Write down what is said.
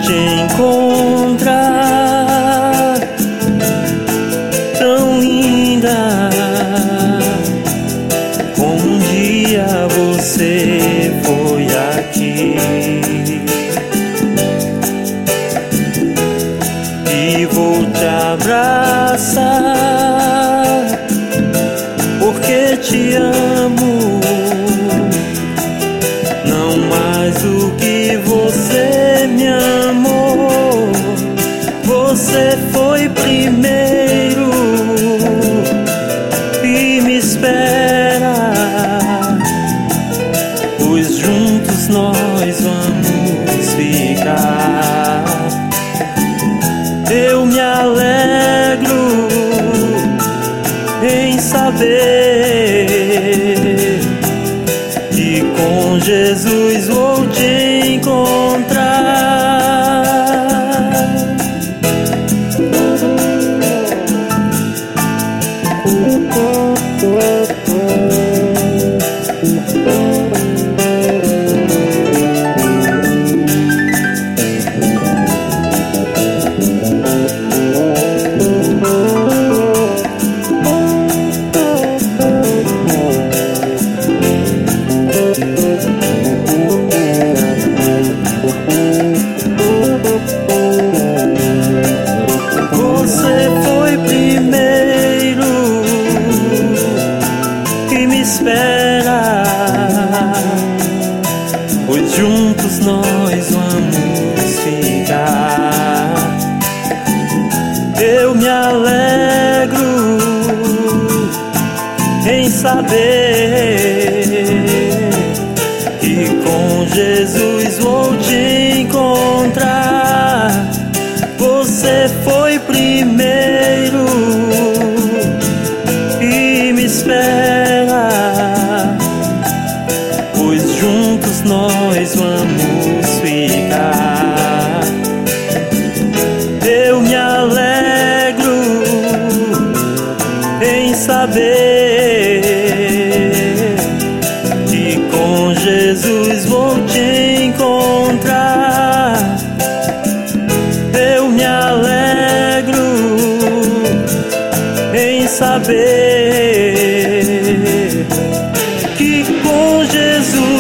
te encontrar, tão linda como um dia você foi aqui. E vou te abraçar, porque te amo, não mais do que você me amou. Você foi primeiro e me espera, pois juntos nós vamos ficar. Eu me alegro em saber que com Jesus vou te encontrar. Você foi primeiro e me espera, pois juntos nós vamos ficar. Eu me alegro em saber que com Jesus vou te encontrar. Você foi primeiro e me espera, pois juntos nós vamos ficar. Eu me alegro em saber que com Jesus vou te encontrar. Eu me alegro em saber que com Jesus